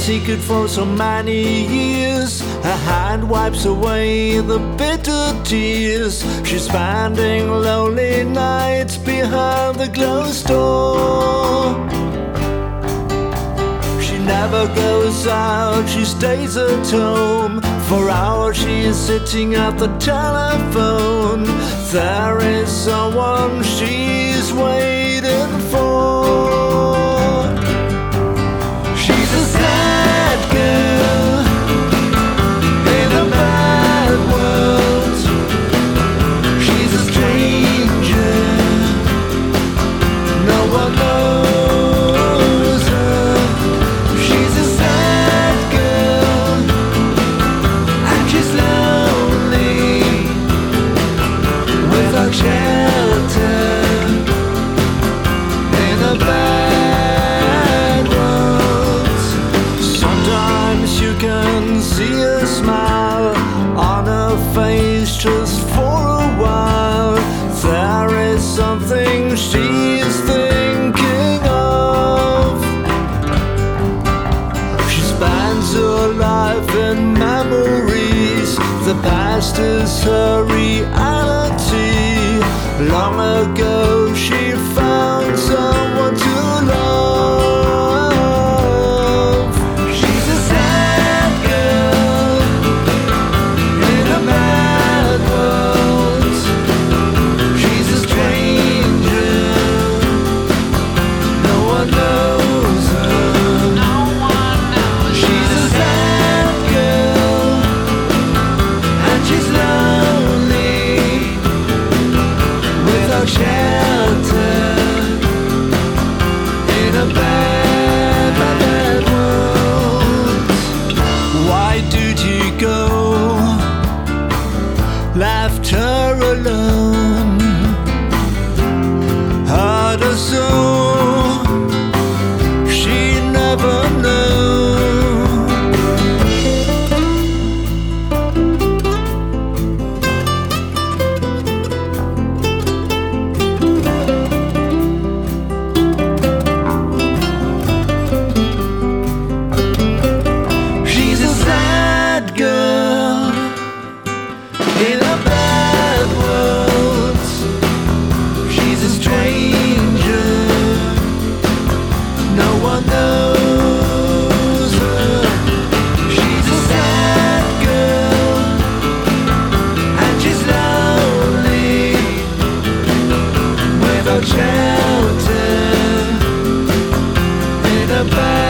secret for so many years. Her hand wipes away the bitter tears. She's spending lonely nights behind the closed door. She never goes out, she stays at home. For hours she is sitting at the telephone. There is someone she's waiting for. She's a sad girl in a bad world. She's a stranger, no one knows her. She's a sad girl and she's lonely without shelter in a bad world. Sometimes you can see a smile on her face just for a while. There is something she's thinking of. She spends her life in memories. The past is her reality. Long ago she found someone to love. She's a sad girl in a mad world. She's a stranger, no one knows her. She's a sad girl and she's lonely without shelter in a bad, bad, bad world. Why did you go? Left her alone, hurt her so she never knew. She's a sad girl in a bad world. She's a stranger, no one knows her. She's a sad girl and she's lonely without shelter in a bad